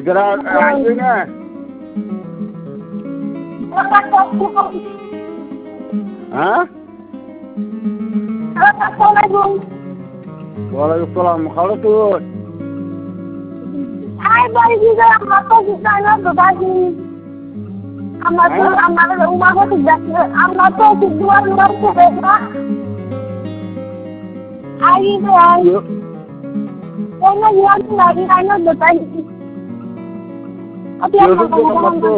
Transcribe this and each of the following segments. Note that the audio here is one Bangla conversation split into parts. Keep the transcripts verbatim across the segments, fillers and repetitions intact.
এরা আসবে না হ্যাঁ ওয়ালাইকুম সালাম খাওয়া তো আই বাড়ি দিকে আমার তো জানা তো দাদি আমার তো আমার উমা তো দেখতে আমার তো দুয়ার দুয়ার করে না আই তো আই ওই না ইয়ার লাগি আই না তো তাই আপনি আমার তো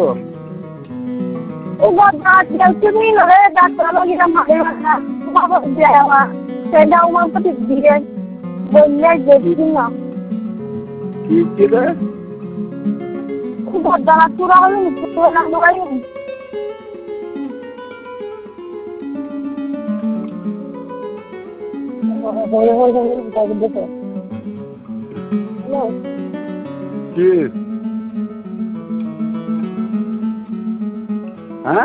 ও বাবা তুমি না রে ডাক্তার লাগি না মারে না বাবা দেওয়া সেটা উমা তো দিয়ে বললে দেখি না কি কি রে খুব দাঁড়া চূড়া হলে নিতে না নয় বলে বলে বলে দেখো হ্যালো কি হ্যাঁ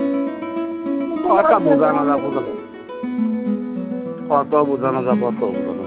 কথা বোঝানো যাবো কত বোঝানো যাবো কত